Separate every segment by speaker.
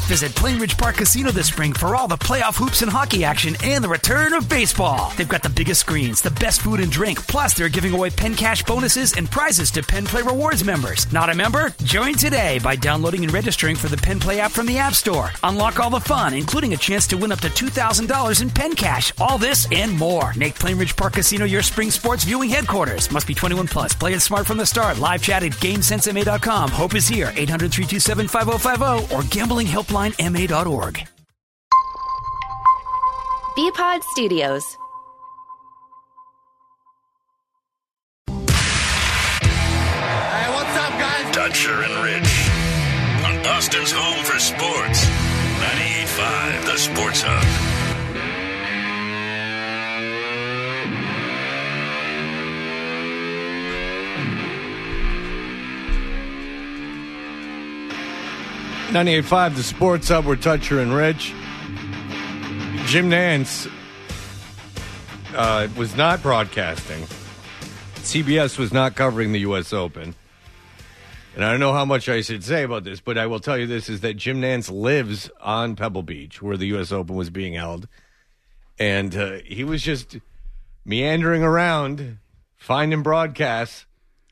Speaker 1: Visit Plainridge Park Casino this spring for all the playoff hoops and hockey action and the return of baseball. They've got the biggest screens, the best food and drink, plus they're giving away Penn Cash bonuses and prizes to Penn Play Rewards members. Not a member? Join today by downloading and registering for the Penn Play app from the App Store. Unlock all the fun, including a chance to win up to $2,000 in Penn Cash. All this and more. Make Plainridge Park Casino your spring sports viewing headquarters. Must be 21 plus. Play it smart from the start. Live chat at GameSenseMA.com. Hope is here. 800-327-5050 or gamblinghelplinema.org.
Speaker 2: BPod Studios.
Speaker 3: Hey, what's up, guys?
Speaker 4: Dutcher and Rich on Boston's home for sports. 98.5, the Sports Hub.
Speaker 5: .98.5, the Sports Hub. We're Dutcher and Rich. Jim Nantz was not broadcasting. CBS was not covering the U.S. Open. And I don't know how much I should say about this, but I will tell you this, is that Jim Nantz lives on Pebble Beach, where the U.S. Open was being held. And he was just meandering around, finding broadcasts.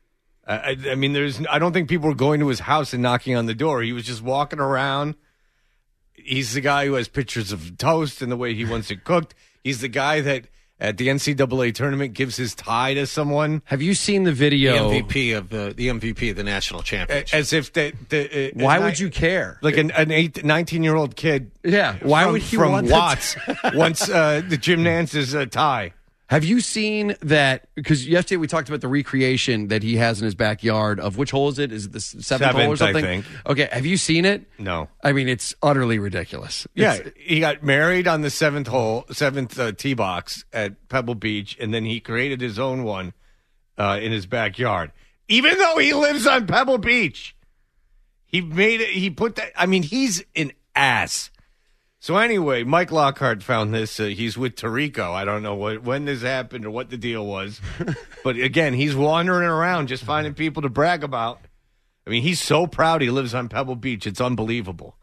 Speaker 5: I mean, I don't think people were going to his house and knocking on the door. He was just walking around. He's the guy who has pictures of toast and the way he wants it cooked. He's the guy that at the NCAA tournament gives his tie to someone.
Speaker 6: Have you seen the video?
Speaker 3: The MVP of the national championship.
Speaker 5: As if
Speaker 6: why would you care?
Speaker 5: Like an 19-year-old kid.
Speaker 6: Yeah. Why would he
Speaker 5: from
Speaker 6: want
Speaker 5: Watts wants the Jim Nantz's tie.
Speaker 6: Have you seen that? Because yesterday we talked about the recreation that he has in his backyard of which hole is it? Is it the seventh hole or something?
Speaker 5: I think.
Speaker 6: Okay, have you seen it?
Speaker 5: No.
Speaker 6: I mean, it's utterly ridiculous.
Speaker 5: Yeah, he got married on the seventh tee box at Pebble Beach, and then he created his own one in his backyard. Even though he lives on Pebble Beach, he made it. He put that. I mean, he's an ass. So anyway, Mike Lockhart found this. He's with Tirico. I don't know when this happened or what the deal was. But again, he's wandering around just finding people to brag about. I mean, he's so proud he lives on Pebble Beach. It's unbelievable.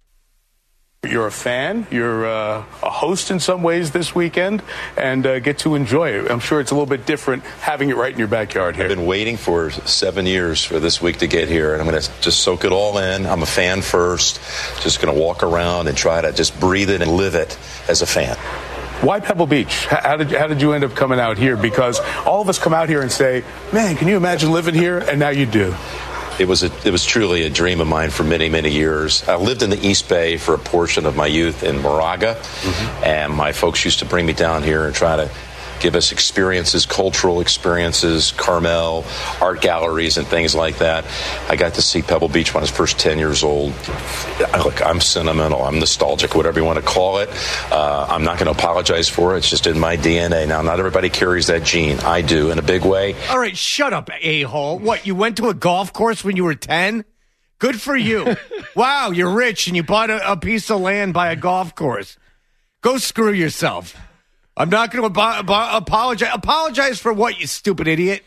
Speaker 7: You're a fan, you're a host in some ways this weekend, and get to enjoy it. I'm sure it's a little bit different having it right in your backyard here.
Speaker 8: I've been waiting for 7 years for this week to get here, and I'm going to just soak it all in. I'm a fan first, just going to walk around and try to just breathe it and live it as a fan.
Speaker 7: Why Pebble Beach? How did you end up coming out here? Because all of us come out here and say, man, can you imagine living here? And now you do.
Speaker 8: It was truly a dream of mine for many, many years. I lived in the East Bay for a portion of my youth in Moraga, and my folks used to bring me down here and try to give us experiences, cultural experiences, Carmel, art galleries, and things like that. I got to see Pebble Beach when I was first 10 years old. Look, I'm sentimental. I'm nostalgic, whatever you want to call it. I'm not going to apologize for it. It's just in my DNA. Now, not everybody carries that gene. I do in a big way.
Speaker 5: All right, shut up, a-hole. What, you went to a golf course when you were 10? Good for you. Wow, you're rich and you bought a piece of land by a golf course. Go screw yourself. I'm not going to apologize. Apologize for what, you stupid idiot?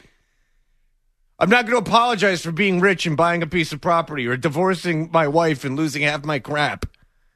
Speaker 5: I'm not going to apologize for being rich and buying a piece of property or divorcing my wife and losing half my crap.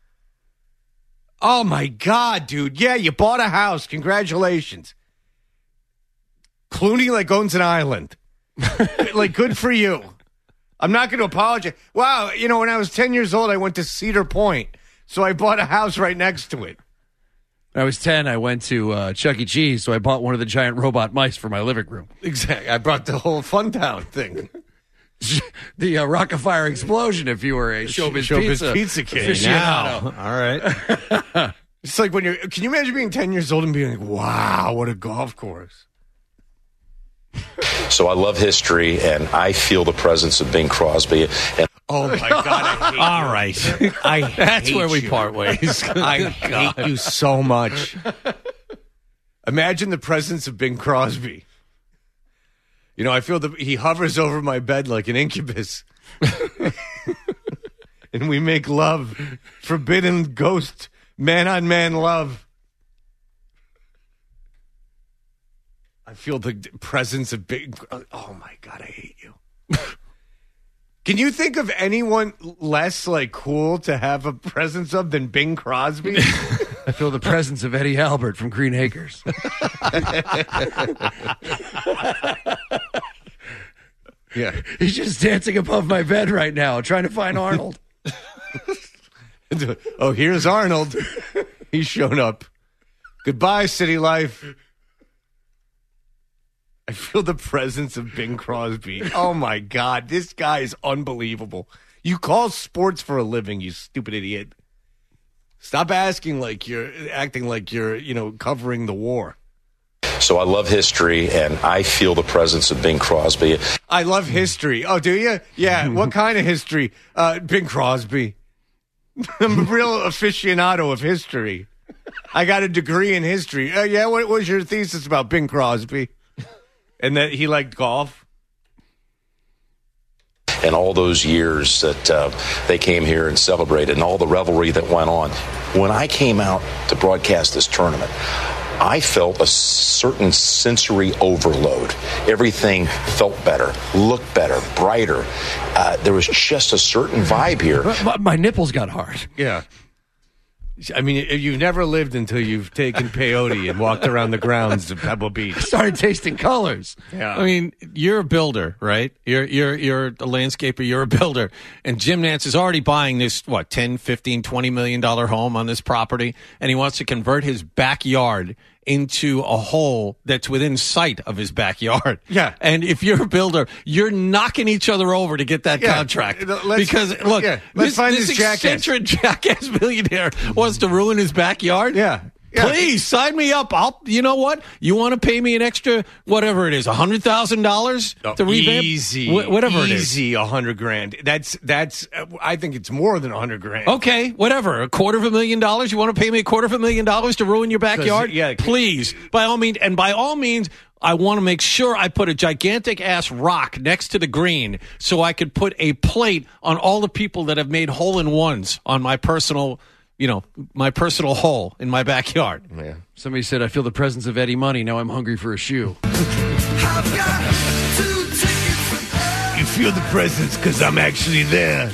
Speaker 5: Oh, my God, dude. Yeah, you bought a house. Congratulations. Clooney, like, owns an island. Like, good for you. I'm not going to apologize. Wow, you know, when I was 10 years old, I went to Cedar Point, so I bought a house right next to it.
Speaker 6: When I was 10, I went to Chuck E. Cheese, so I bought one of the giant robot mice for my living room.
Speaker 5: Exactly. I brought the whole Funtown thing.
Speaker 6: The Rockafire Explosion, if you were a Showbiz
Speaker 5: Pizza kid.
Speaker 6: aficionado.
Speaker 5: All right. It's like can you imagine being 10 years old and being like, wow, what a golf course.
Speaker 8: So I love history, and I feel the presence of Bing Crosby. And
Speaker 5: oh, my God, I hate
Speaker 3: all right.
Speaker 5: That's
Speaker 3: where we part ways.
Speaker 5: I hate you so much. Imagine the presence of Bing Crosby. You know, I feel that he hovers over my bed like an incubus. And we make love. Forbidden ghost, man-on-man love. I feel the presence of Bing. Oh, my God, I hate you. Can you think of anyone less like cool to have a presence of than Bing Crosby?
Speaker 6: I feel the presence of Eddie Albert from Green Acres.
Speaker 5: Yeah.
Speaker 6: He's just dancing above my bed right now, trying to find Arnold.
Speaker 5: Oh, here's Arnold. He's shown up. Goodbye, city life. I feel the presence of Bing Crosby. Oh, my God. This guy is unbelievable. You call sports for a living, you stupid idiot. Stop acting like you're, covering the war.
Speaker 8: So I love history, and I feel the presence of Bing Crosby.
Speaker 5: I love history. Oh, do you? Yeah. What kind of history? Bing Crosby. I'm a real aficionado of history. I got a degree in history. Yeah, what was your thesis about Bing Crosby? And that he liked golf?
Speaker 8: And all those years that they came here and celebrated and all the revelry that went on. When I came out to broadcast this tournament, I felt a certain sensory overload. Everything felt better, looked better, brighter. There was just a certain vibe here.
Speaker 6: My nipples got hard.
Speaker 5: Yeah. I mean, you've never lived until you've taken peyote and walked around the grounds of Pebble Beach.
Speaker 6: Started tasting colors.
Speaker 5: Yeah.
Speaker 3: I mean, you're a builder, right? You're a landscaper, you're a builder. And Jim Nantz is already buying this, $10, $15, $20 million home on this property, and he wants to convert his backyard into a hole that's within sight of his backyard.
Speaker 5: Yeah.
Speaker 3: And if you're a builder, you're knocking each other over to get that contract. Because, look,
Speaker 5: let's find this
Speaker 3: eccentric jackass millionaire wants to ruin his backyard.
Speaker 5: Yeah.
Speaker 3: Please sign me up. You know what? You want to pay me an extra, whatever it is, $100,000 to revamp?
Speaker 5: Easy.
Speaker 3: Whatever it is.
Speaker 5: Easy, $100,000. That's. I think it's more than $100,000.
Speaker 3: Okay, whatever. $250,000. You want to pay me $250,000 to ruin your backyard?
Speaker 5: Yeah.
Speaker 3: Please, by all means, I want to make sure I put a gigantic ass rock next to the green so I could put a plate on all the people that have made hole-in-ones on my personal hole in my backyard.
Speaker 5: Yeah.
Speaker 6: Somebody said, I feel the presence of Eddie Money. Now I'm hungry for a shoe.
Speaker 5: You feel the presence because I'm actually there.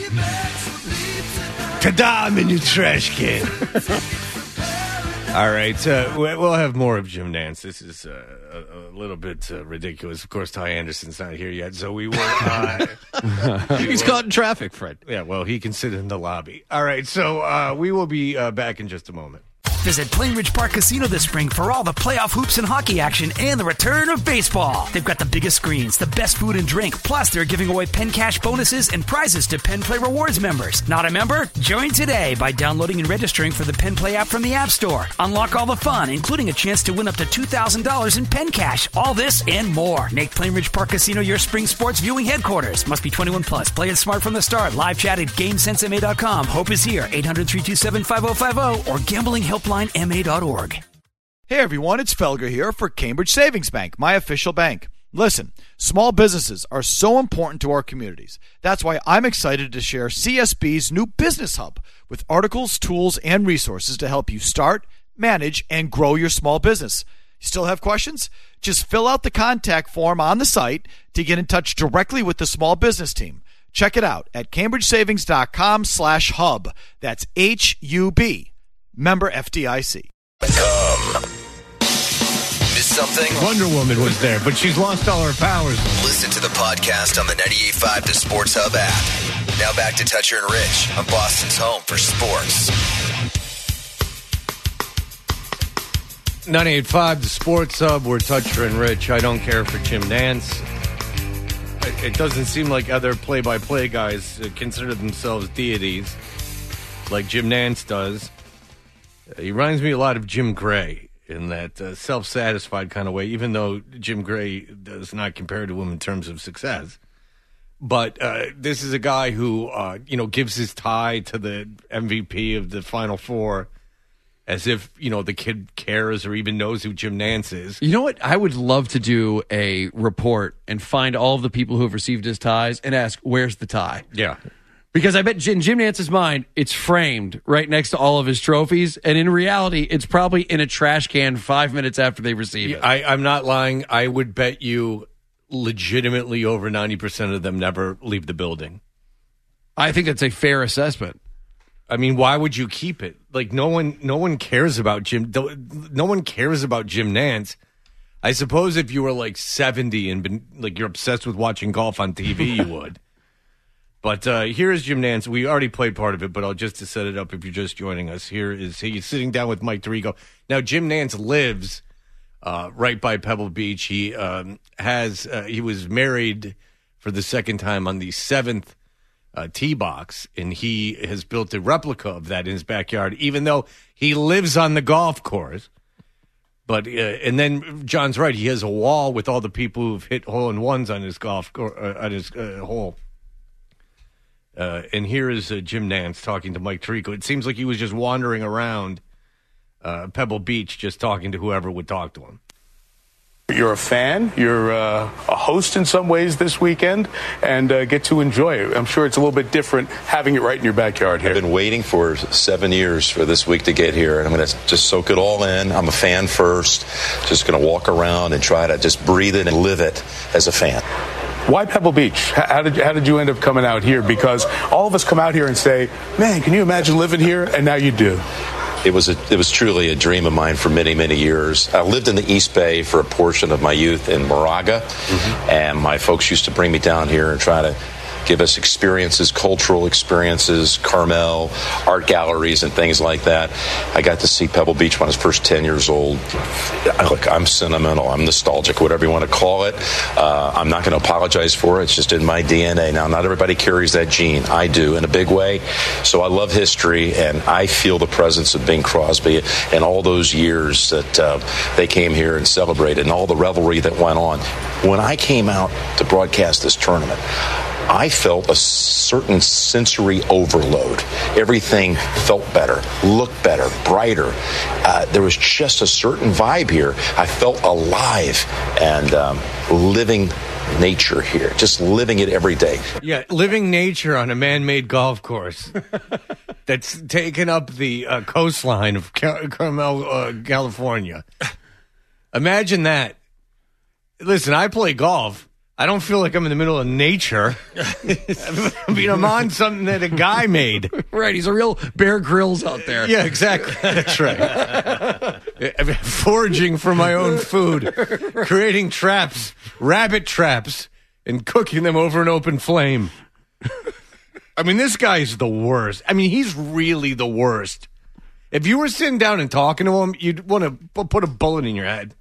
Speaker 5: Ta-da, I'm in your trash can. All right, we'll have more of Jim Nantz. This is a little bit ridiculous. Of course, Ty Anderson's not here yet, so we will...
Speaker 3: He's caught in traffic, Fred.
Speaker 5: Yeah, well, he can sit in the lobby. All right, so we will be back in just a moment.
Speaker 1: Visit Plainridge Park Casino this spring for all the playoff hoops and hockey action and the return of baseball. They've got the biggest screens, the best food and drink, plus they're giving away Penn Cash bonuses and prizes to Penn Play Rewards members. Not a member? Join today by downloading and registering for the Penn Play app from the App Store. Unlock all the fun, including a chance to win up to $2,000 in Penn Cash. All this and more. Make Plainridge Park Casino your spring sports viewing headquarters. Must be 21 plus. Play it smart from the start. Live chat at GameSenseMA.com. Hope is here. 800-327-5050 or gamblinghelplinema.org.
Speaker 9: Hey everyone, it's Felger here for Cambridge Savings Bank, my official bank. Listen, small businesses are so important to our communities. That's why I'm excited to share CSB's new Business Hub with articles, tools, and resources to help you start, manage, and grow your small business. You still have questions? Just fill out the contact form on the site to get in touch directly with the small business team. Check it out at cambridgesavings.com/hub. That's HUB. Member FDIC.
Speaker 10: Miss something?
Speaker 5: Wonder Woman was there, but she's lost all her powers.
Speaker 10: Listen to the podcast on the 98.5 The Sports Hub app. Now back to Toucher and Rich on Boston's home for sports.
Speaker 5: 98.5 The Sports Hub. We're Toucher and Rich. I don't care for Jim Nantz. It doesn't seem like other play-by-play guys consider themselves deities like Jim Nantz does. He reminds me a lot of Jim Gray in that self-satisfied kind of way, even though Jim Gray does not compare to him in terms of success. But this is a guy who, gives his tie to the MVP of the Final Four as if, the kid cares or even knows who Jim Nantz is.
Speaker 6: You know what? I would love to do a report and find all of the people who have received his ties and ask, where's the tie?
Speaker 5: Yeah.
Speaker 6: Because I bet in Jim Nantz's mind, it's framed right next to all of his trophies. And in reality, it's probably in a trash can 5 minutes after they receive it.
Speaker 5: I'm not lying. I would bet you legitimately over 90% of them never leave the building.
Speaker 6: I think that's a fair assessment.
Speaker 5: I mean, why would you keep it? Like, no one cares about Jim. No one cares about Jim Nantz. I suppose if you were like 70 and been like you're obsessed with watching golf on TV, you would. But here is Jim Nantz. We already played part of it, but just to set it up, if you're just joining us, he's sitting down with Mike Tirico. Now, Jim Nantz lives right by Pebble Beach. He was married for the second time on the 7th tee box, and he has built a replica of that in his backyard, even though he lives on the golf course. But and then John's right; he has a wall with all the people who've hit hole-in-ones on his golf on his hole. And here is Jim Nantz talking to Mike Tirico. It seems like he was just wandering around Pebble Beach, just talking to whoever would talk to him.
Speaker 7: You're a fan, you're a host in some ways this weekend, and get to enjoy it. I'm sure it's a little bit different having it right in your backyard here.
Speaker 8: I've been waiting for 7 years for this week to get here, and I'm going to just soak it all in. I'm a fan first, just going to walk around and try to just breathe it and live it as a fan.
Speaker 7: Why Pebble Beach? How did you end up coming out here? Because all of us come out here and say, man, can you imagine living here? And now you do.
Speaker 8: It was truly a dream of mine for many, many years. I lived in the East Bay for a portion of my youth in Moraga, and my folks used to bring me down here and try to give us experiences, cultural experiences, Carmel, art galleries, and things like that. I got to see Pebble Beach when I was first 10 years old. Look, I'm sentimental. I'm nostalgic, whatever you want to call it. I'm not going to apologize for it. It's just in my DNA. Now, not everybody carries that gene. I do in a big way. So I love history, and I feel the presence of Bing Crosby and all those years that they came here and celebrated and all the revelry that went on. When I came out to broadcast this tournament, I felt a certain sensory overload. Everything felt better, looked better, brighter. There was just a certain vibe here. I felt alive and living nature here, just living it every day.
Speaker 5: Yeah, living nature on a man-made golf course that's taken up the coastline of Carmel, California. Imagine that. Listen, I play golf. I don't feel like I'm in the middle of nature. I mean, I'm on something that a guy made.
Speaker 6: Right, he's a real Bear Grylls out there.
Speaker 5: Yeah, exactly. That's right. Foraging for my own food, creating traps, rabbit traps, and cooking them over an open flame. I mean, this guy's the worst. I mean, he's really the worst. If you were sitting down and talking to him, you'd want to put a bullet in your head.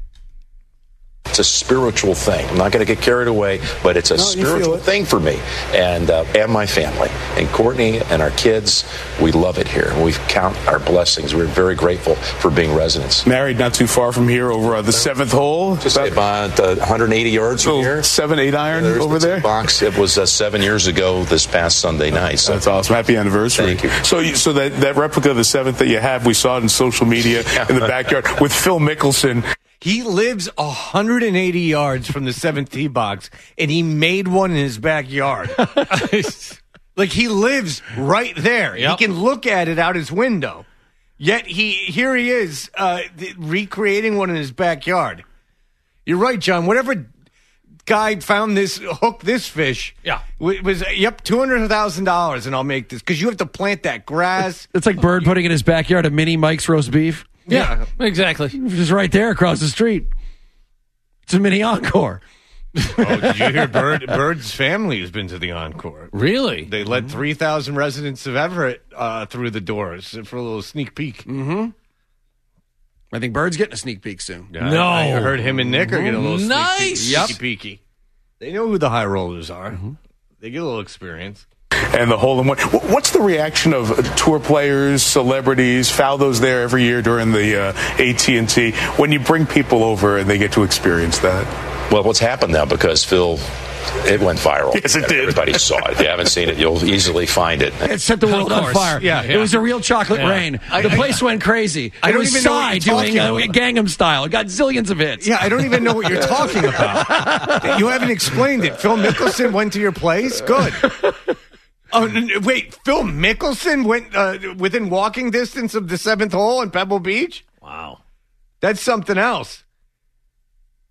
Speaker 8: It's a spiritual thing. I'm not going to get carried away, but it's a spiritual thing for me and my family. And Courtney and our kids, we love it here. We count our blessings. We're very grateful for being residents.
Speaker 7: Married not too far from here over the 7th hole.
Speaker 8: Just about 180 yards from here.
Speaker 7: 7-8 iron over there.
Speaker 8: Box. It was 7 years ago this past Sunday night. So.
Speaker 7: That's awesome. Happy anniversary.
Speaker 8: Thank you.
Speaker 7: So that replica of the 7th that you have, we saw it in social media in the backyard with Phil Mickelson.
Speaker 5: He lives 180 yards from the 7th tee box, and he made one in his backyard. Like, he lives right there. Yep. He can look at it out his window. Yet here he is recreating one in his backyard. You're right, John. Whatever guy found this, hooked this fish, was $200,000, and I'll make this. Because you have to plant that grass.
Speaker 6: It's like Bird putting in his backyard a mini Mike's roast beef.
Speaker 3: Yeah, exactly.
Speaker 6: Just right there across the street. It's a mini Encore.
Speaker 5: Oh, did you hear Bird's family has been to the Encore?
Speaker 3: Really?
Speaker 5: They let 3,000 residents of Everett through the doors for a little sneak peek.
Speaker 6: Mm-hmm. I think Bird's getting a sneak peek soon.
Speaker 5: No. I heard him and Nick are getting a little
Speaker 6: sneaky
Speaker 5: peeky. They know who the high rollers are. Mm-hmm. They get a little experience.
Speaker 7: And the hole-in-one. What's the reaction of tour players, celebrities, Faldo's there every year during the AT&T, when you bring people over and they get to experience that?
Speaker 8: Well, what's happened now, because Phil, it went viral.
Speaker 7: Yes, it did.
Speaker 8: Everybody saw it. If you haven't seen it, you'll easily find it.
Speaker 6: It set the world on fire. Yeah. It was a real chocolate rain. The place went crazy. It was Psy doing Gangnam Style. It got zillions of hits.
Speaker 5: Yeah, I don't even know what you're talking about. You haven't explained it. Phil Mickelson went to your place? Good. Oh, wait, Phil Mickelson went within walking distance of the 7th hole in Pebble Beach?
Speaker 3: Wow.
Speaker 5: That's something else.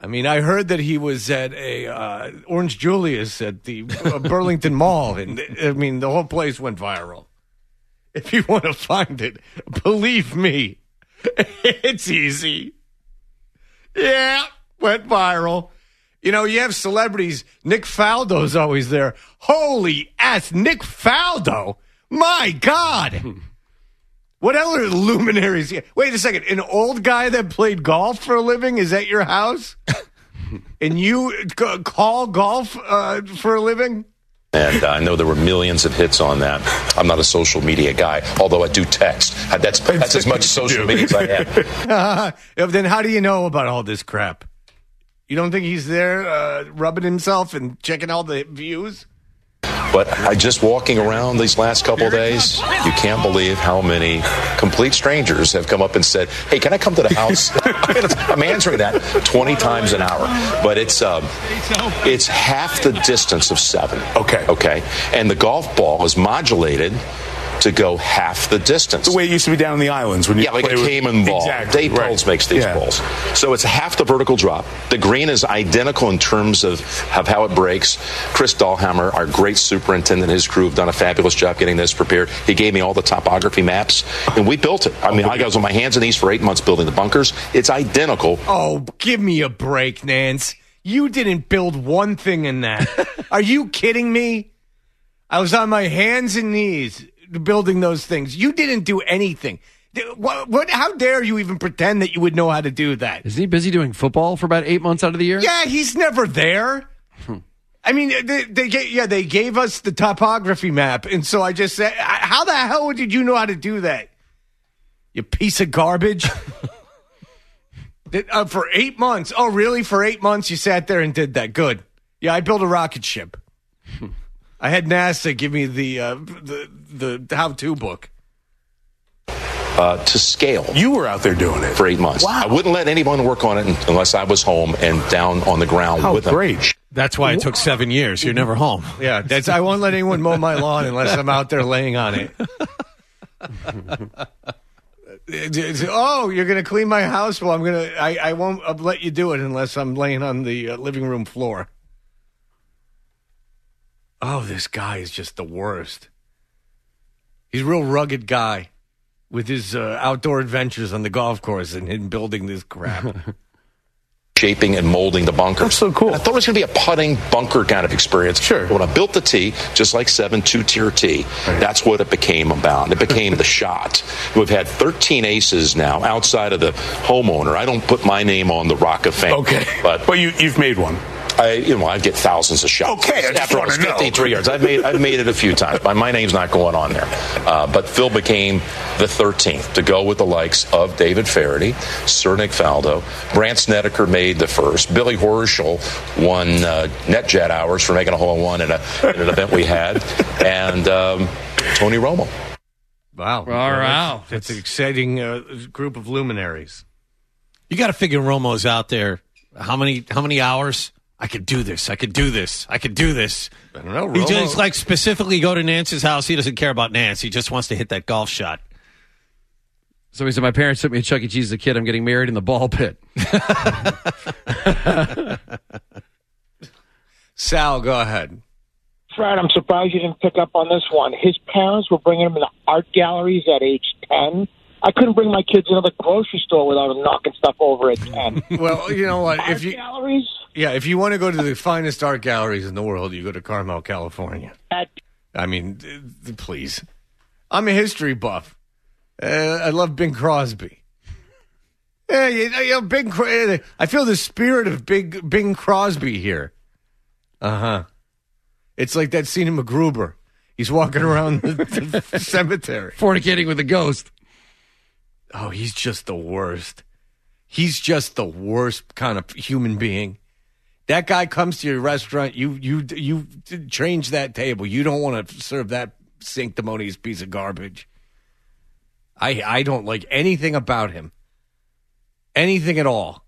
Speaker 5: I mean, I heard that he was at a Orange Julius at the Burlington Mall, and I mean, the whole place went viral. If you want to find it, believe me, it's easy. Yeah, went viral. You know, you have celebrities. Nick Faldo's always there. Holy ass, Nick Faldo! My God! What other luminaries? Wait a second. An old guy that played golf for a living is at your house? And you call golf for a living?
Speaker 8: And I know there were millions of hits on that. I'm not a social media guy, although I do text. That's as much social media as I have.
Speaker 5: Then how do you know about all this crap? You don't think he's there rubbing himself and checking all the views?
Speaker 8: But I just walking around these last couple of days, you can't believe how many complete strangers have come up and said, "Hey, can I come to the house?" I'm answering that 20 times an hour, but it's half the distance of 7. Okay, and the golf ball is modulated to go half the distance.
Speaker 7: The way it used to be down in the islands when you
Speaker 8: like a Cayman ball.
Speaker 7: Exactly.
Speaker 8: Dave Peltz makes these balls. So it's half the vertical drop. The green is identical in terms of how it breaks. Chris Dahlhammer, our great superintendent, his crew have done a fabulous job getting this prepared. He gave me all the topography maps, and we built it. I mean, I was on my hands and knees for 8 months building the bunkers. It's identical.
Speaker 5: Oh, give me a break, Nance. You didn't build one thing in that. Are you kidding me? I was on my hands and knees building those things. You didn't do anything. What? How dare you even pretend that you would know how to do that?
Speaker 6: Isn't he busy doing football for about 8 months out of the year?
Speaker 5: Yeah, he's never there. I mean, they gave us the topography map, and so I just said, how the hell did you know how to do that? You piece of garbage. For 8 months. Oh, really? For 8 months you sat there and did that. Good. Yeah, I built a rocket ship. I had NASA give me the how-to book.
Speaker 8: To scale.
Speaker 7: You were out there doing it.
Speaker 8: For 8 months.
Speaker 7: Wow.
Speaker 8: I wouldn't let anyone work on it unless I was home and down on the ground with them.
Speaker 7: Great.
Speaker 3: That's why it took 7 years. You're never home.
Speaker 5: Yeah, I won't let anyone mow my lawn unless I'm out there laying on it. Oh, you're going to clean my house? Well, I won't let you do it unless I'm laying on the living room floor. Oh, this guy is just the worst. He's a real rugged guy with his outdoor adventures on the golf course and building this crap.
Speaker 8: Shaping and molding the bunkers.
Speaker 7: That's so cool.
Speaker 8: I thought it was going to be a putting bunker kind of experience.
Speaker 7: Sure.
Speaker 8: But when I built the tee, just like 7 2-tier tee, that's what it became about. It became the shot. We've had 13 aces now outside of the homeowner. I don't put my name on the Rock of Fame.
Speaker 7: Okay. But you've made one.
Speaker 8: I get thousands of shots.
Speaker 7: Okay, I just
Speaker 8: after I was 53 yards. I've made it a few times. My name's not going on there. But Phil became the 13th to go with the likes of David Faraday, Sir Nick Faldo. Brant Snedeker made the first. Billy Horschel won NetJet hours for making a hole-in-one in an event we had. And Tony Romo.
Speaker 5: Wow.
Speaker 6: Wow.
Speaker 5: That's an exciting group of luminaries.
Speaker 3: You got to figure Romo's out there. How many hours? I could do this. I could do this. I could do this.
Speaker 5: I don't know.
Speaker 3: He just specifically go to Nance's house. He doesn't care about Nance. He just wants to hit that golf shot.
Speaker 6: So he said, my parents took me to Chuck E. Cheese as a kid. I'm getting married in the ball pit.
Speaker 5: Sal, go ahead.
Speaker 11: Fred, I'm surprised you didn't pick up on this one. His parents were bringing him into art galleries at age 10. I couldn't bring my kids into the grocery store without them knocking stuff over at 10.
Speaker 5: Well, you know what?
Speaker 11: Art galleries?
Speaker 5: Yeah, if you want to go to the finest art galleries in the world, you go to Carmel, California. I mean, please. I'm a history buff. I love Bing Crosby. Yeah, I feel the spirit of Bing Crosby here. Uh-huh. It's like that scene in MacGruber. He's walking around the cemetery.
Speaker 6: Fornicating with a ghost.
Speaker 5: Oh, he's just the worst. He's just the worst kind of human being. That guy comes to your restaurant, you change that table. You don't want to serve that sanctimonious piece of garbage. I don't like anything about him. Anything at all.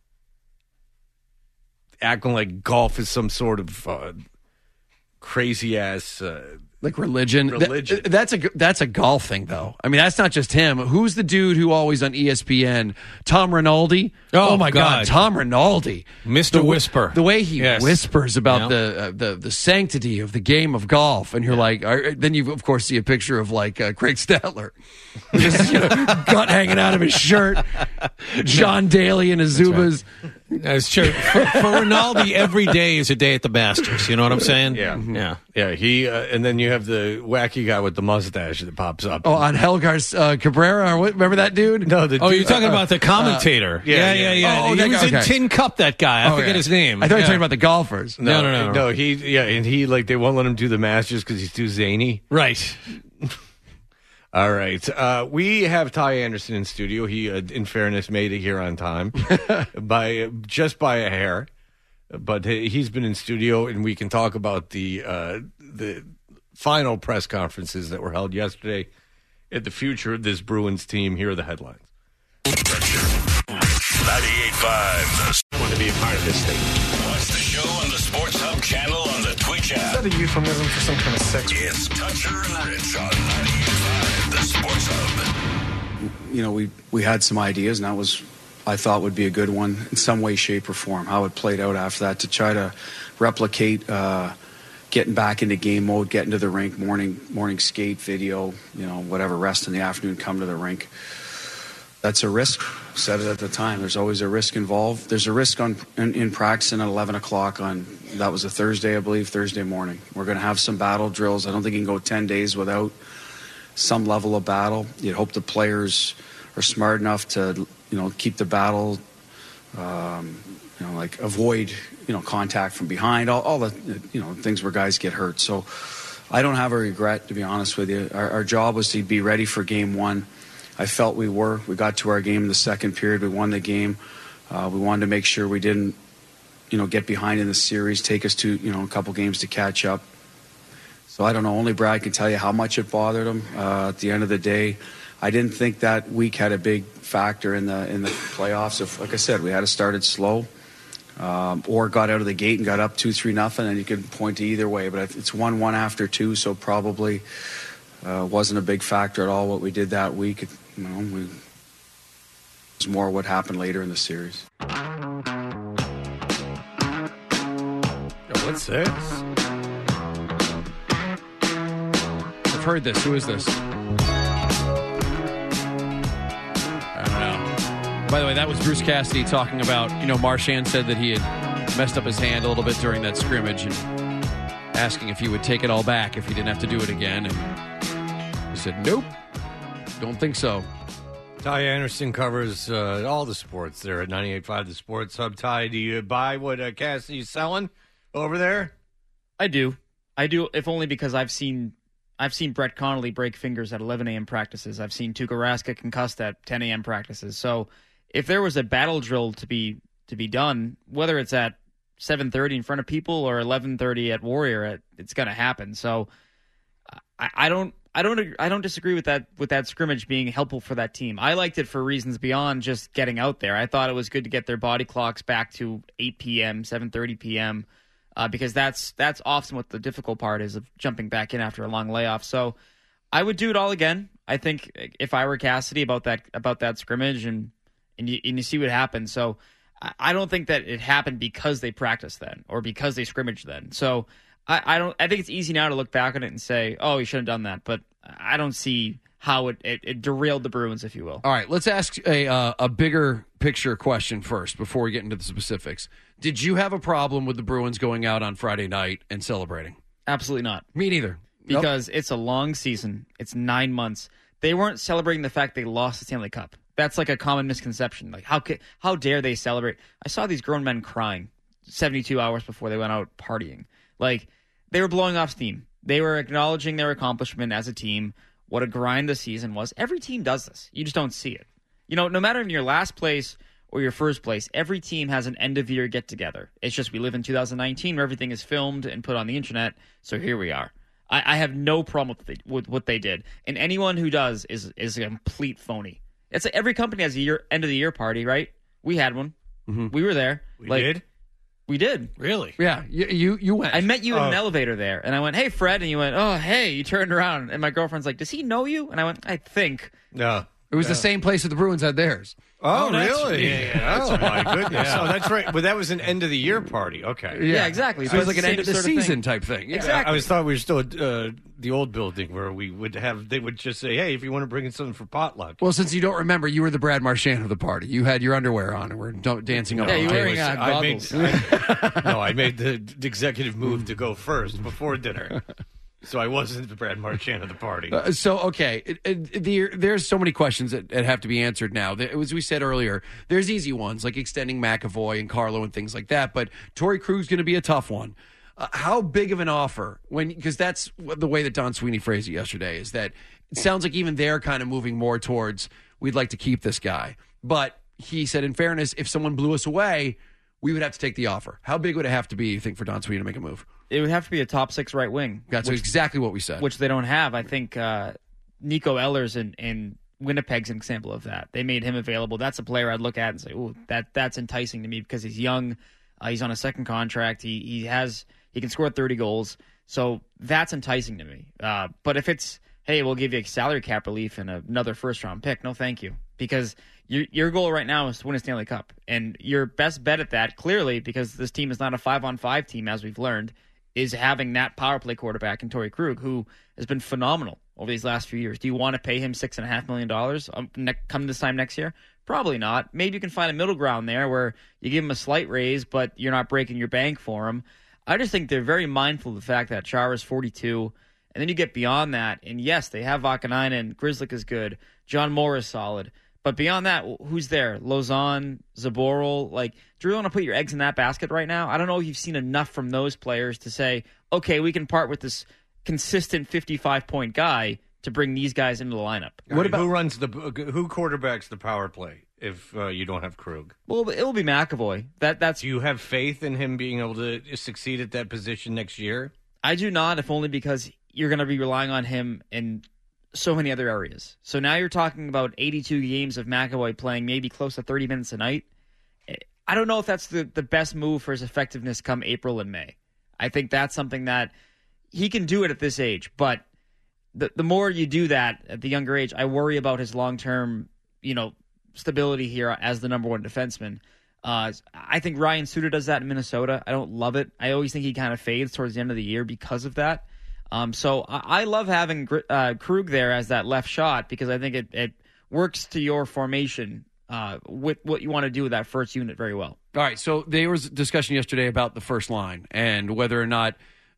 Speaker 5: Acting like golf is some sort of crazy-ass
Speaker 6: Like religion.
Speaker 5: Religion.
Speaker 6: That's a golf thing, though. I mean, that's not just him. Who's the dude who always on ESPN? Tom Rinaldi?
Speaker 3: Oh,
Speaker 6: my God. Tom Rinaldi.
Speaker 3: Mr. Whisper.
Speaker 6: The way he whispers about
Speaker 3: Yep.
Speaker 6: the sanctity of the game of golf. And you're like, then you, of course, see a picture of like Craig Stadler. Just, gut hanging out of his shirt. John Daly and his Zubas.
Speaker 3: That's true. For Rinaldi, every day is a day at the Masters. You know what I'm saying?
Speaker 5: Yeah. He and then you have the wacky guy with the mustache that pops up.
Speaker 6: Oh, on Helgar Cabrera. Remember that dude?
Speaker 5: No,
Speaker 3: you're talking about the commentator. Yeah.
Speaker 6: Oh,
Speaker 3: he was
Speaker 6: okay.
Speaker 3: in Tin Cup, that guy. I forget his name.
Speaker 6: I thought you were talking about the golfers.
Speaker 5: No. He like they won't let him do the Masters because he's too zany.
Speaker 3: Right.
Speaker 5: All right. We have Ty Anderson in studio. He, in fairness, made it here on time by a hair. But he's been in studio, and we can talk about the final press conferences that were held yesterday at the future of this Bruins team. Here are the headlines.
Speaker 4: 98.5.
Speaker 12: I want to be a part of this thing.
Speaker 4: Watch the show on the Sports Hub channel on the Twitch app.
Speaker 12: Is that a euphemism for some kind of sex?
Speaker 4: It's Toucher and Rich on 98.5, the Sports Hub.
Speaker 13: We had some ideas, and that was, I thought, would be a good one in some way, shape, or form. How it played out after that to try to replicate getting back into game mode, getting to the rink, morning skate, video, whatever, rest in the afternoon, come to the rink. That's a risk. Said it at the time. There's always a risk involved. There's a risk in practicing at 11 o'clock that was a Thursday, I believe, Thursday morning. We're going to have some battle drills. I don't think you can go 10 days without some level of battle. You'd hope the players are smart enough to, keep the battle, avoid, contact from behind, all the, things where guys get hurt. So I don't have a regret, to be honest with you. Our job was to be ready for game one. I felt we were. We got to our game in the second period. We won the game. We wanted to make sure we didn't, get behind in the series, take us to, a couple games to catch up. So I don't know. Only Brad can tell you how much it bothered him. At the end of the day, I didn't think that week had a big factor in the playoffs. If, like I said, we had to start it slow, or got out of the gate and got up 2-3-0, and you could point to either way. But it's 1-1 after two, so probably wasn't a big factor at all what we did that week. It was more what happened later in the series.
Speaker 5: What's this?
Speaker 6: I've heard this. Who is this? I don't know. By the way, that was Bruce Cassidy talking about, Marchand said that he had messed up his hand a little bit during that scrimmage and asking if he would take it all back if he didn't have to do it again. And he said, nope, don't think so.
Speaker 5: Ty Anderson covers all the sports there at 98.5 The Sports Hub. Ty, do you buy what Cassidy's selling over there?
Speaker 14: I do, if only because I've seen Brett Connolly break fingers at 11 a.m. practices. I've seen Tuukka Rask concussed at 10 a.m. practices. So if there was a battle drill to be done, whether it's at 7:30 in front of people or 11:30 at Warrior, it's going to happen. So I don't disagree with that scrimmage being helpful for that team. I liked it for reasons beyond just getting out there. I thought it was good to get their body clocks back to 8 p.m., 7:30 p.m., because that's often what the difficult part is of jumping back in after a long layoff. So I would do it all again. I think if I were Cassidy about that scrimmage and you see what happened. So I don't think that it happened because they practiced then or because they scrimmaged then. So I think it's easy now to look back on it and say, oh, you shouldn't have done that. But I don't see how it derailed the Bruins, if you will.
Speaker 6: All right, let's ask a bigger picture question first before we get into the specifics. Did you have a problem with the Bruins going out on Friday night and celebrating?
Speaker 14: Absolutely not.
Speaker 6: Me neither.
Speaker 14: Because it's a long season. It's 9 months. They weren't celebrating the fact they lost the Stanley Cup. That's like a common misconception. Like, how dare they celebrate? I saw these grown men crying 72 hours before they went out partying. Like, they were blowing off steam. They were acknowledging their accomplishment as a team, what a grind the season was. Every team does this. You just don't see it. No matter in your last place or your first place, every team has an end-of-year get-together. It's just we live in 2019 where everything is filmed and put on the internet, so here we are. I have no problem with what they did. And anyone who does is a complete phony. It's like every company has a end-of-the-year party, right? We had one.
Speaker 6: Mm-hmm.
Speaker 14: We were there.
Speaker 5: We did?
Speaker 14: We did.
Speaker 3: Really?
Speaker 6: Yeah, you went.
Speaker 14: I met you in an elevator there, and I went, "Hey, Fred," and you went, "Oh, hey." You turned around, and my girlfriend's like, "Does he know you?" And I went, "I think."
Speaker 5: No.
Speaker 6: It was the same place that the Bruins had theirs.
Speaker 5: Oh,
Speaker 3: that's-
Speaker 5: really?
Speaker 3: yeah,
Speaker 5: Oh, my goodness. Oh, that's right. But that was an end of the year party. Okay.
Speaker 14: Yeah, exactly.
Speaker 6: So it was like an
Speaker 14: Same
Speaker 6: end of the
Speaker 14: sort of
Speaker 6: season
Speaker 14: thing.
Speaker 6: type thing. Yeah.
Speaker 14: Exactly.
Speaker 5: I always thought we were still at the old building where they would just say, hey, if you want to bring in something for potluck.
Speaker 6: Well, since you don't remember, you were the Brad Marchand of the party. You had your underwear on and were dancing up.
Speaker 14: Yeah,
Speaker 6: on
Speaker 14: you
Speaker 6: the
Speaker 14: were
Speaker 6: table.
Speaker 14: wearing goggles.
Speaker 5: I made the executive move to go first before dinner. So I wasn't the Brad Marchand of the party.
Speaker 6: There's so many questions that have to be answered now. As we said earlier, there's easy ones like extending McAvoy and Carlo and things like that. But Torrey Krug's going to be a tough one. How big of an offer? Because that's the way that Don Sweeney phrased it yesterday. Is that it sounds like even they're kind of moving more towards we'd like to keep this guy. But he said, in fairness, if someone blew us away, we would have to take the offer. How big would it have to be, you think, for Don Sweeney to make a move?
Speaker 14: It would have to be a top 6 right wing.
Speaker 6: That's exactly what we said.
Speaker 14: Which they don't have. I think Nico Ehlers in Winnipeg's an example of that. They made him available. That's a player I'd look at and say, "Ooh, that's enticing to me," because he's young. He's on a second contract. He can score 30 goals. So that's enticing to me. But if it's, hey, we'll give you salary cap relief and another first-round pick, no thank you. Because your goal right now is to win a Stanley Cup. And your best bet at that, clearly, because this team is not a 5-on-5 team, as we've learned, is having that power play quarterback in Torrey Krug, who has been phenomenal over these last few years. Do you want to pay him $6.5 million come this time next year? Probably not. Maybe you can find a middle ground there where you give him a slight raise, but you're not breaking your bank for him. I just think they're very mindful of the fact that Chara's 42, and then you get beyond that, and yes, they have Vakanainen, Grzelcyk is good, John Moore is solid, but beyond that, who's there? Lozon, Zaboral, do you really want to put your eggs in that basket right now? I don't know if you've seen enough from those players to say, okay, we can part with this consistent 55-point guy to bring these guys into the lineup.
Speaker 5: Who quarterbacks the power play if you don't have Krug?
Speaker 14: Well, it will be McAvoy. Do
Speaker 5: you have faith in him being able to succeed at that position next year?
Speaker 14: I do not, if only because you're going to be relying on him in so many other areas. So now you're talking about 82 games of McAvoy playing maybe close to 30 minutes a night. I don't know if that's the best move for his effectiveness come April and May. I think that's something that he can do it at this age, but the more you do that at the younger age, I worry about his long-term, stability here as the number one defenseman. I think Ryan Suter does that in Minnesota. I don't love it. I always think he kind of fades towards the end of the year because of that. So I love having Krug there as that left shot because I think it works to your formation with what you want to do with that first unit very well.
Speaker 6: All right, so there was a discussion yesterday about the first line and whether or not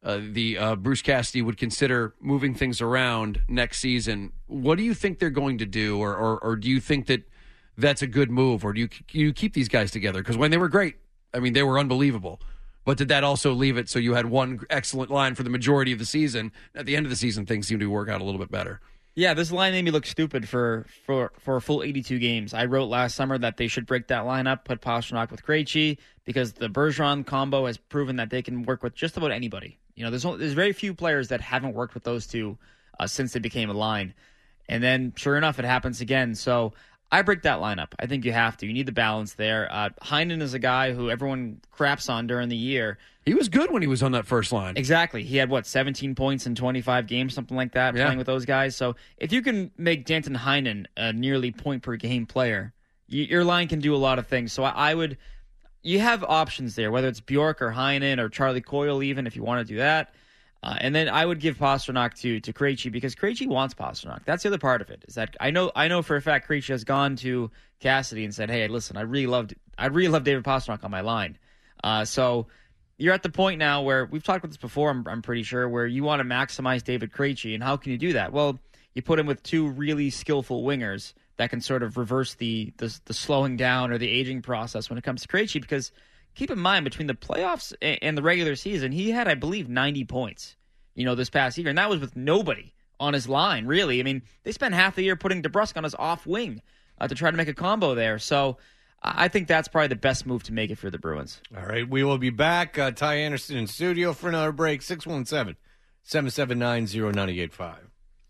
Speaker 6: Bruce Cassidy would consider moving things around next season. What do you think they're going to do, or do you think that that's a good move, or do you keep these guys together? Because when they were great, I mean, they were unbelievable. But did that also leave it so you had one excellent line for the majority of the season? At the end of the season, things seemed to work out a little bit better.
Speaker 14: Yeah, this line made me look stupid for a full 82 games. I wrote last summer that they should break that line up, put Pastrnak with Krejci, because the Bergeron combo has proven that they can work with just about anybody. There's very few players that haven't worked with those two since they became a line. And then, sure enough, it happens again. So I break that lineup. I think you have to. You need the balance there. Heinen is a guy who everyone craps on during the year.
Speaker 6: He was good when he was on that first line.
Speaker 14: Exactly. He had, 17 points in 25 games, something like that, playing with those guys. So if you can make Danton Heinen a nearly point-per-game player, your line can do a lot of things. So I would... You have options there, whether it's Bjork or Heinen or Charlie Coyle even, if you want to do that. And then I would give Pastrnak to Krejci because Krejci wants Pastrnak. That's the other part of it. Is that I know for a fact Krejci has gone to Cassidy and said, "Hey, listen, I really love David Pastrnak on my line." So you're at the point now where we've talked about this before. I'm pretty sure where you want to maximize David Krejci, and how can you do that? Well, you put him with two really skillful wingers that can sort of reverse the slowing down or the aging process when it comes to Krejci, because keep in mind, between the playoffs and the regular season, he had, I believe, 90 points, this past year, and that was with nobody on his line, really. I mean, they spent half the year putting DeBrusk on his off wing to try to make a combo there, so I think that's probably the best move to make it for the Bruins.
Speaker 5: All right, we will be back. Ty Anderson in studio for another break, 617-779-0985.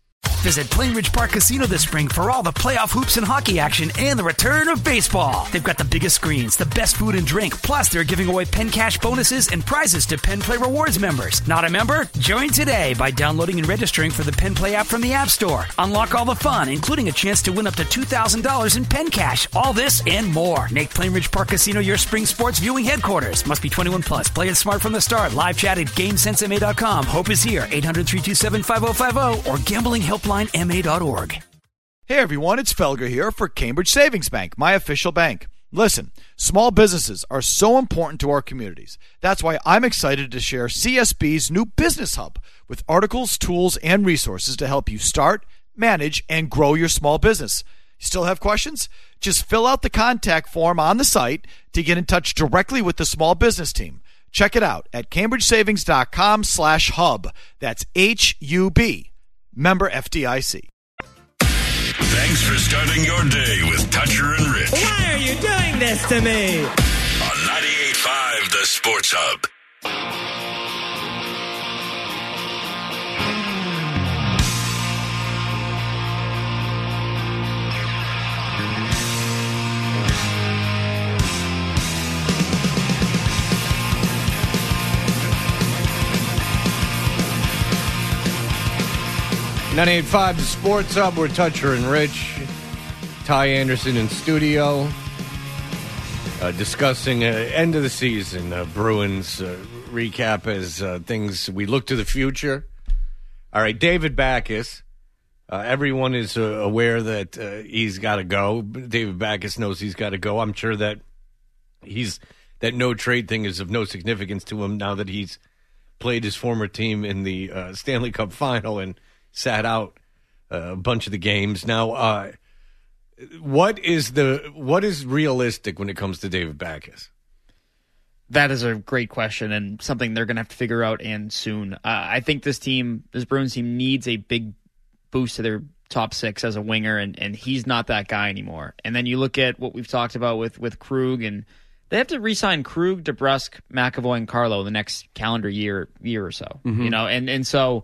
Speaker 1: Visit Plain Ridge Park Casino this spring for all the playoff hoops and hockey action and the return of baseball. They've got the biggest screens, the best food and drink, plus they're giving away Penn Cash bonuses and prizes to Penn Play Rewards members. Not a member? Join today by downloading and registering for the Penn Play app from the App Store. Unlock all the fun, including a chance to win up to $2,000 in Penn Cash. All this and more. Make Plain Ridge Park Casino your spring sports viewing headquarters. Must be 21 plus. Play it smart from the start. Live chat at GameSenseMA.com. Hope is here. 800-327-5050 or gamblinghelplinema.org.
Speaker 9: Hey everyone, it's Felger here for Cambridge Savings Bank, my official bank. Listen, small businesses are so important to our communities. That's why I'm excited to share CSB's new Business Hub with articles, tools, and resources to help you start, manage, and grow your small business. Still have questions? Just fill out the contact form on the site to get in touch directly with the small business team. Check it out at cambridgesavings.com/hub. That's HUB. Member FDIC.
Speaker 4: Thanks for starting your day with Toucher and Rich.
Speaker 15: Why are you doing this to me?
Speaker 4: On 98.5 The Sports Hub.
Speaker 5: .98.5 The Sports Hub. We're Toucher and Rich. Ty Anderson in studio. Discussing end of the season. Bruins recap as things we look to the future. All right, David Backes. Everyone is aware that he's got to go. David Backes knows he's got to go. I'm sure that that no trade thing is of no significance to him now that he's played his former team in the Stanley Cup final and sat out a bunch of the games. Now, what is realistic when it comes to David Backes?
Speaker 14: That is a great question and something they're going to have to figure out and soon. I think this Bruins team needs a big boost to their top six as a winger, and he's not that guy anymore. And then you look at what we've talked about with Krug, and they have to re-sign Krug, DeBrusk, McAvoy, and Carlo the next calendar year or so.
Speaker 6: Mm-hmm.
Speaker 14: You know, and so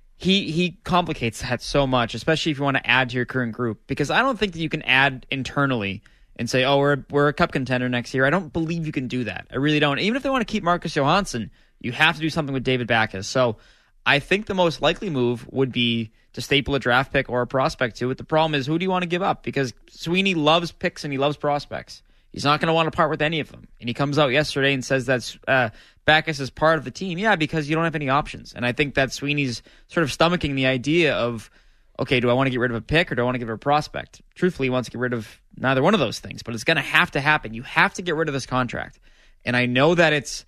Speaker 14: he complicates that so much, especially if you want to add to your current group, because I don't think that you can add internally and say, oh, we're a cup contender next year. I don't believe you can do that. I really don't. Even if they want to keep Marcus Johansson, you have to do something with David Backes. So I think the most likely move would be to staple a draft pick or a prospect to it. The problem is, who do you want to give up? Because Sweeney loves picks and he loves prospects. He's not going to want to part with any of them. And he comes out yesterday and says that's Backes is part of the team. Yeah, because you don't have any options. And I think that Sweeney's sort of stomaching the idea of, okay, do I want to get rid of a pick or do I want to give her a prospect? Truthfully, he wants to get rid of neither one of those things, but it's going to happen. You have to get rid of this contract. And I know that it's,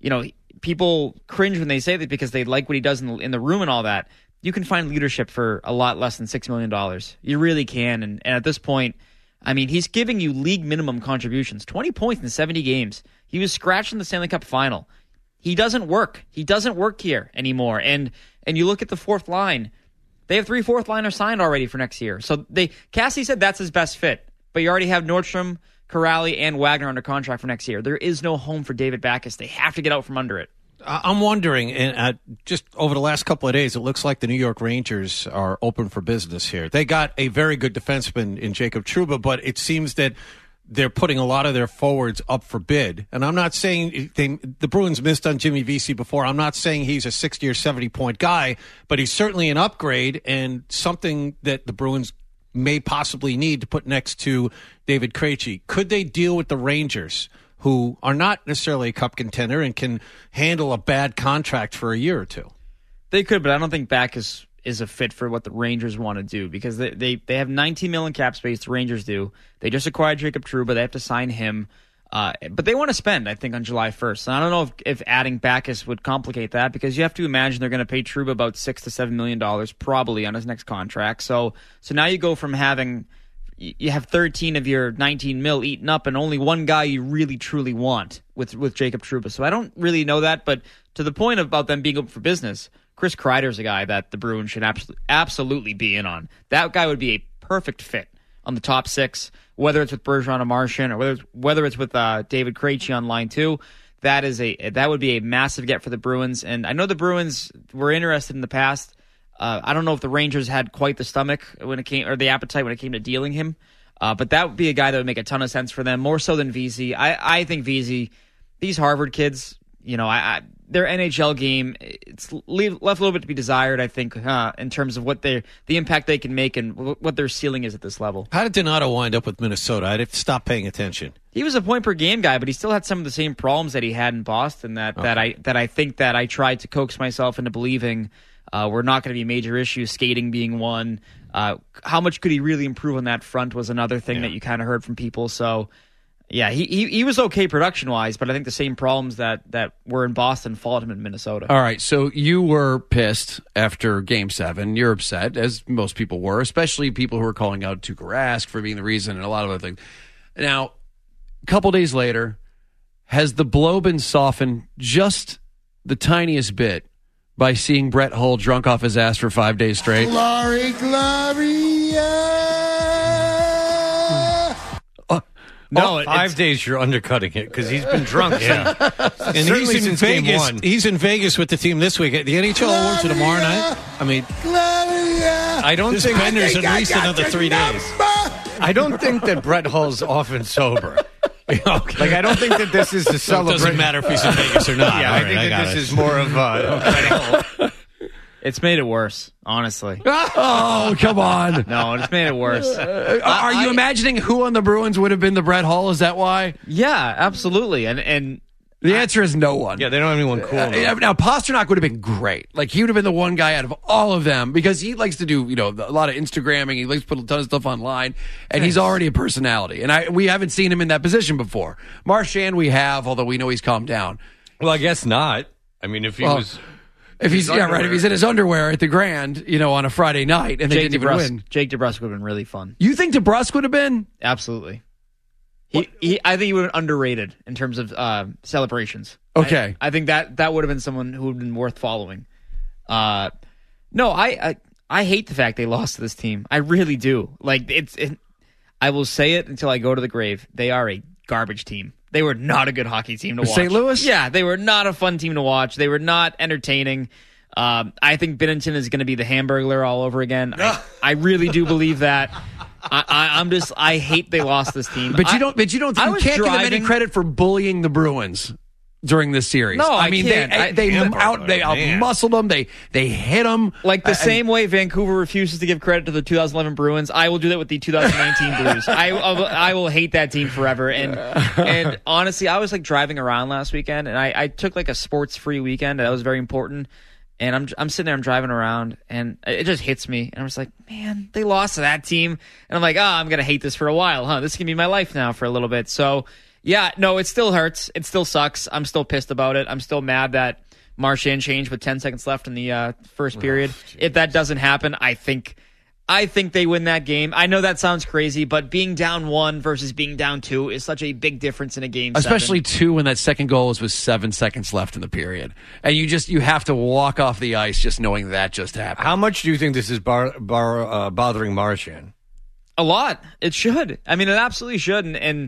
Speaker 14: people cringe when they say that because they like what he does in the room and all that. You can find leadership for a lot less than $6 million. You really can. And at this point, I mean, he's giving you league minimum contributions, 20 points in 70 games. He was scratched in the Stanley Cup final. He doesn't work. He doesn't work here anymore. And you look at the fourth line. They have 3 fourth liners signed already for next year. So Cassie said that's his best fit. But you already have Nordstrom, Corrali, and Wagner under contract for next year. There is no home for David Backes. They have to get out from under it.
Speaker 3: I'm wondering, and just over the last couple of days, it looks like the New York Rangers are open for business here. They got a very good defenseman in Jacob Trouba, but it seems that they're putting a lot of their forwards up for bid. And I'm not saying the Bruins missed on Jimmy Vesey before. I'm not saying he's a 60 or 70-point guy, but he's certainly an upgrade and something that the Bruins may possibly need to put next to David Krejci. Could they deal with the Rangers, who are not necessarily a cup contender and can handle a bad contract for a year or two?
Speaker 14: They could, but I don't think Backes is a fit for what the Rangers want to do because they have $19 million cap space, the Rangers do. They just acquired Jacob Trouba. They have to sign him. But they want to spend, I think, on July 1st. And I don't know if adding Backes would complicate that because you have to imagine they're going to pay Trouba about $6 to $7 million probably on his next contract. So now you go from having... You have 13 of your 19 mil eaten up and only one guy you really, truly want with Jacob Trouba. So I don't really know that, but to the point about them being open for business, Chris Kreider's a guy that the Bruins should absolutely be in on. That guy would be a perfect fit on the top six, whether it's with Bergeron or Marchand or whether it's with David Krejci on line 2. That would be a massive get for the Bruins. And I know the Bruins were interested in the past. I don't know if the Rangers had quite the stomach when it came, or the appetite when it came to dealing him. But that would be a guy that would make a ton of sense for them, more so than VZ. I think VZ, these Harvard kids, their NHL game, it's left a little bit to be desired, I think, in terms of what the impact they can make and what their ceiling is at this level.
Speaker 3: How did Donato wind up with Minnesota? I'd have to stop paying attention.
Speaker 14: He was a point-per-game guy, but he still had some of the same problems that he had in Boston that I think that I tried to coax myself into believing were not going to be major issues, skating being one. How much could he really improve on that front was another thing that you kind of heard from people. So, yeah, he was okay production-wise, but I think the same problems that were in Boston followed him in Minnesota.
Speaker 6: All right, so you were pissed after Game 7. You're upset, as most people were, especially people who were calling out Tuukka Rask for being the reason and a lot of other things. Now, a couple days later, has the blow been softened just the tiniest bit by seeing Brett Hull drunk off his ass for 5 days straight?
Speaker 16: Glory,
Speaker 5: No, 5 days you're undercutting it because he's been drunk.
Speaker 3: And he's in Vegas. He's in Vegas with the team this week. The NHL awards are tomorrow night. I mean,
Speaker 5: I don't think
Speaker 3: Bender's at least another 3 days.
Speaker 5: I don't think that Brett Hull's often sober.
Speaker 3: Okay.
Speaker 5: Like, I don't think that this is a celebration.
Speaker 3: It doesn't matter if he's in Vegas or not.
Speaker 5: Yeah,
Speaker 3: All
Speaker 5: I think that this is more of
Speaker 14: It's made it worse, honestly.
Speaker 6: Oh, come on.
Speaker 14: No, it's made it worse.
Speaker 6: Are you imagining who on the Bruins would have been the Brett Hull? Is that why?
Speaker 14: Yeah, absolutely. And
Speaker 6: the answer is no one.
Speaker 5: Yeah, they don't have anyone cool.
Speaker 6: Now, Pasternak would have been great. Like, he would have been the one guy out of all of them because he likes to do, a lot of Instagramming. He likes to put a ton of stuff online, and he's already a personality. And we haven't seen him in that position before. Marchand we have, although we know he's calmed down.
Speaker 5: Well, I guess not. I mean, if he was...
Speaker 6: If he's if he's in his underwear at the Grand, on a Friday night, and they didn't even win.
Speaker 14: Jake DeBrusk would have been really fun.
Speaker 6: You think DeBrusk would have been?
Speaker 14: Absolutely. I think he would have been underrated in terms of celebrations.
Speaker 6: Okay.
Speaker 14: I think that would have been someone who would have been worth following. No, I hate the fact they lost to this team. I really do. Like, I will say it until I go to the grave. They are a garbage team. They were not a good hockey team to watch.
Speaker 6: St. Louis?
Speaker 14: Yeah, they were not a fun team to watch. They were not entertaining. I think Binnington is going to be the Hamburglar all over again. I really do believe that. I hate they lost this team.
Speaker 6: But you can't give them any credit for bullying the Bruins during this series.
Speaker 14: No,
Speaker 6: I mean, they out-muscled them. They hit them.
Speaker 14: Like the same way Vancouver refuses to give credit to the 2011 Bruins, I will do that with the 2019 Blues. I will hate that team forever. And honestly, I was like driving around last weekend, and I took like a sports-free weekend. That was very important. And I'm sitting there, I'm driving around, and it just hits me. And I'm just like, man, they lost to that team. And I'm like, I'm going to hate this for a while, huh? This can be my life now for a little bit. So, yeah, no, it still hurts. It still sucks. I'm still pissed about it. I'm still mad that Marchand changed with 10 seconds left in the first period. If that doesn't happen, I think they win that game. I know that sounds crazy, but being down 1 versus being down 2 is such a big difference in a game.
Speaker 6: Especially 2 when that second goal was with 7 seconds left in the period. And you have to walk off the ice just knowing that just happened.
Speaker 5: How much do you think this is bothering Marchand?
Speaker 14: A lot. It should. I mean, it absolutely should. And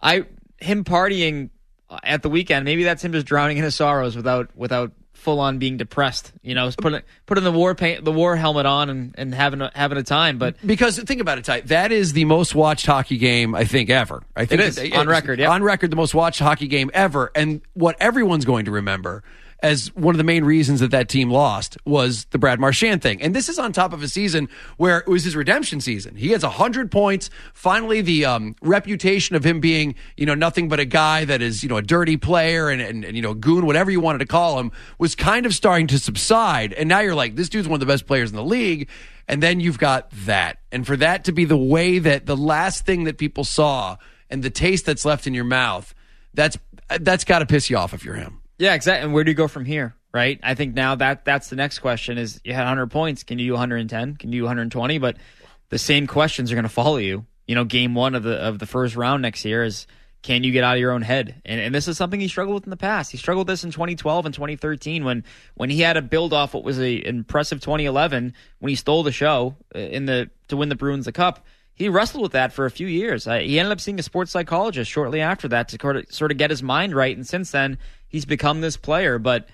Speaker 14: him partying at the weekend, maybe that's him just drowning in his sorrows without full on being depressed, putting the war helmet on and having a time. But
Speaker 6: because think about it, Ty, that is the most watched hockey game I think ever. I think
Speaker 14: it is on record. Yep.
Speaker 6: On record, the most watched hockey game ever. And what everyone's going to remember as one of the main reasons that team lost was the Brad Marchand thing. And this is on top of a season where it was his redemption season. He has 100 points. Finally, the reputation of him being, nothing but a guy that is, a dirty player and goon, whatever you wanted to call him, was kind of starting to subside. And now you're like, this dude's one of the best players in the league. And then you've got that. And for that to be the way that the last thing that people saw and the taste that's left in your mouth, that's got to piss you off if you're him.
Speaker 14: Yeah, exactly. And where do you go from here, right? I think now that's the next question is you had 100 points. Can you do 110? Can you do 120? But the same questions are going to follow you. Game 1 of the first round next year is can you get out of your own head? And this is something he struggled with in the past. He struggled with this in 2012 and 2013 when he had to build off what was an impressive 2011 when he stole the show to win the Bruins the Cup. He wrestled with that for a few years. He ended up seeing a sports psychologist shortly after that to sort of get his mind right. And since then, he's become this player. But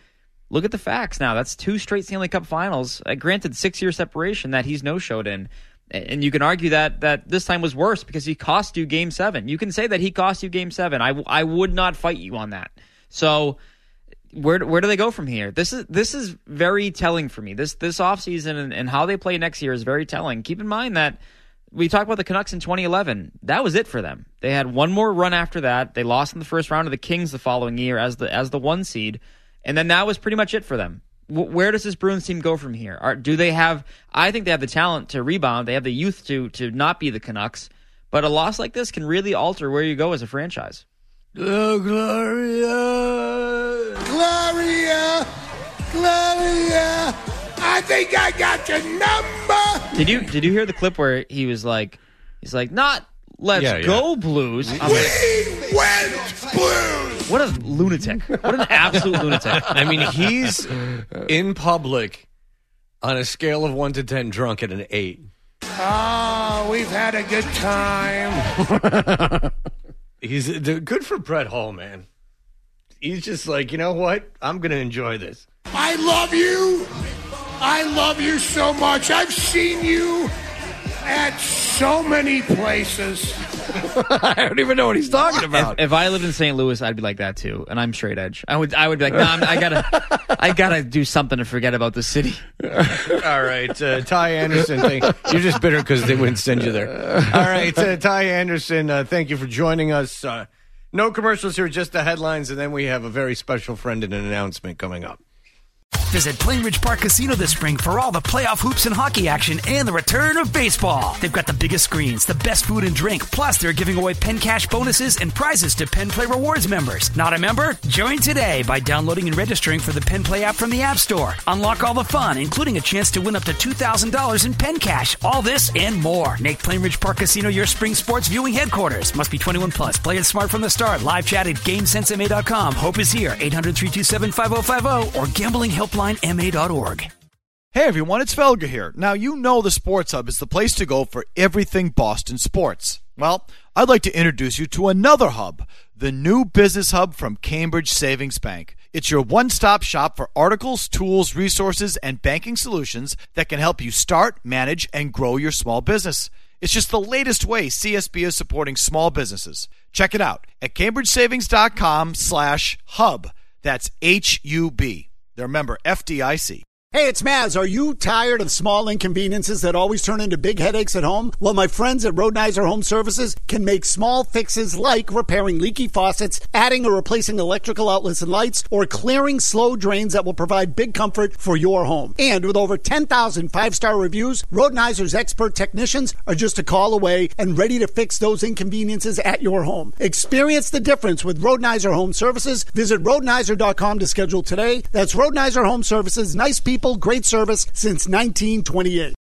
Speaker 14: look at the facts now. That's 2 straight Stanley Cup finals. Granted, 6-year separation that he's no-showed in. And you can argue that this time was worse because he cost you Game 7. You can say that he cost you Game 7. I would not fight you on that. So where do they go from here? This is very telling for me. This offseason and how they play next year is very telling. Keep in mind that we talked about the Canucks in 2011. That was it for them. They had one more run after that. They lost in the first round to the Kings the following year as the 1 seed. And then that was pretty much it for them. Where does this Bruins team go from here? Do they have? I think they have the talent to rebound. They have the youth to not be the Canucks. But a loss like this can really alter where you go as a franchise.
Speaker 5: Oh, Gloria! Gloria! Gloria! I think I got your number!
Speaker 14: Did you hear the clip where he's like, not let's go Blues.
Speaker 5: We went Blues!
Speaker 14: What a lunatic. What an absolute lunatic.
Speaker 5: I mean, he's in public on a scale of 1 to 10 drunk at an 8. Oh, we've had a good time. He's good for Brett Hull, man. He's just like, you know what? I'm going to enjoy this. I love you. I love you so much. I've seen you at so many places.
Speaker 6: I don't even know what he's talking about.
Speaker 14: If I lived in St. Louis, I'd be like that too, and I'm straight edge. I would be like, nah, I gotta do something to forget about the city.
Speaker 5: All right, Ty Anderson. You're just bitter because they wouldn't send you there. All right, Ty Anderson. Thank you for joining us. No commercials here, just the headlines, and then we have a very special friend and an announcement coming up.
Speaker 1: Visit Plainridge Park Casino this spring for all the playoff hoops and hockey action and the return of baseball. They've got the biggest screens, the best food and drink, plus they're giving away Penn Cash bonuses and prizes to Penn Play Rewards members. Not a member? Join today by downloading and registering for the Penn Play app from the App Store. Unlock all the fun, including a chance to win up to $2,000 in Penn Cash. All this and more. Make Plainridge Park Casino your spring sports viewing headquarters. Must be 21 plus. Play it smart from the start. Live chat at GameSenseMA.com. Hope is here. 800-327-5050 or GamblingHelpLineMA.org.
Speaker 9: Hey everyone, it's Felger here. Now you know the Sports Hub is the place to go for everything Boston sports. Well, I'd like to introduce you to another hub, the new Business Hub from Cambridge Savings Bank. It's your one-stop shop for articles, tools, resources, and banking solutions that can help you start, manage, and grow your small business. It's just the latest way CSB is supporting small businesses. Check it out at cambridgesavings.com/hub. That's HUB. They're member FDIC.
Speaker 16: Hey, it's Maz. Are you tired of small inconveniences that always turn into big headaches at home? Well, my friends at Roadnizer Home Services can make small fixes like repairing leaky faucets, adding or replacing electrical outlets and lights, or clearing slow drains that will provide big comfort for your home. And with over 10,000 five-star reviews, Roadnizer's expert technicians are just a call away and ready to fix those inconveniences at your home. Experience the difference with Roadnizer Home Services. Visit Roadnizer.com to schedule today. That's Roadnizer Home Services. Nice people, great service since 1928.